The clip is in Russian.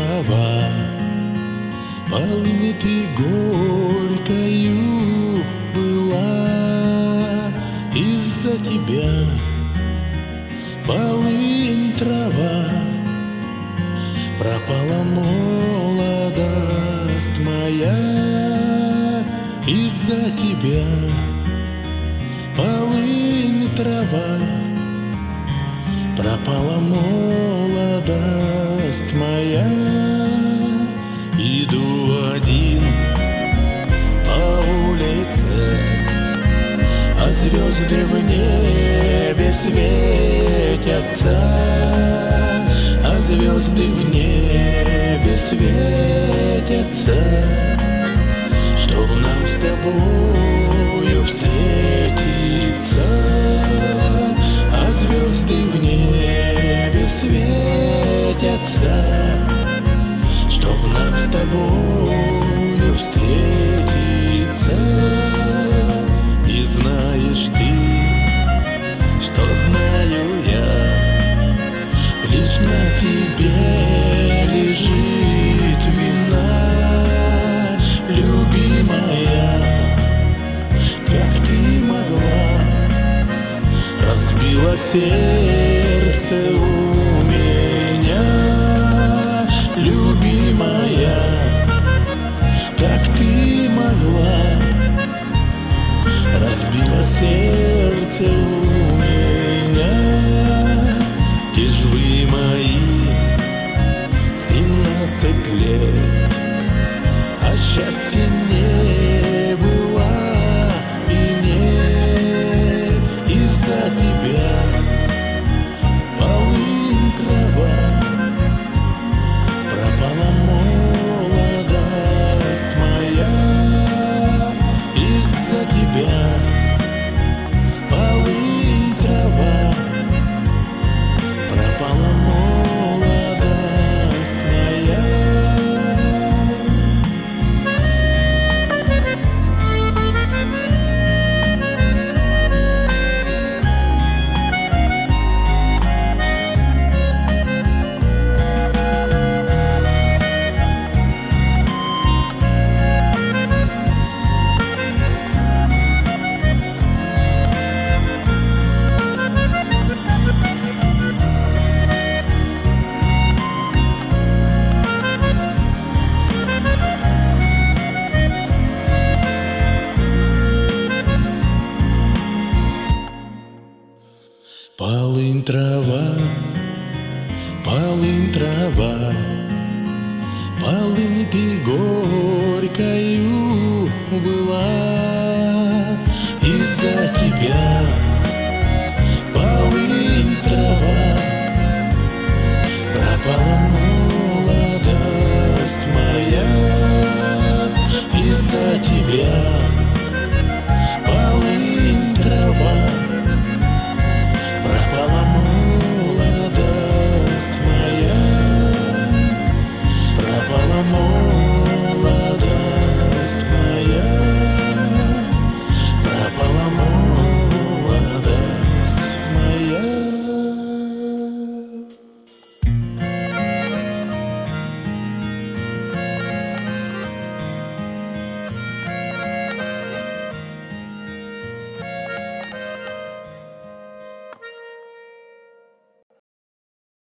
трава, полынь ты горькою была. Из-за тебя, полынь трава, пропала молодость моя. Из-за тебя, полынь трава, пропала молодость моя. Иду один по улице, а звезды в небе светятся, а звезды в небе светятся, чтоб нам с тобою встретиться. А звезды в небе светятся, чтоб нам с тобою встретиться. И знаешь ты, что знаю я, лишь на тебе лежит вина, любимая. Как ты могла, разбила сердце у меня, любимая. Как ты могла, разбила сердце у меня. Где ж вы мои 17 лет, а счастья не было и нет. Из-за тебя, полынь трава, пропала молодость моя. Из-за тебя, полынь трава, пропала молодость моя. Полынь трава, полынь трава, полынь ты горькою была.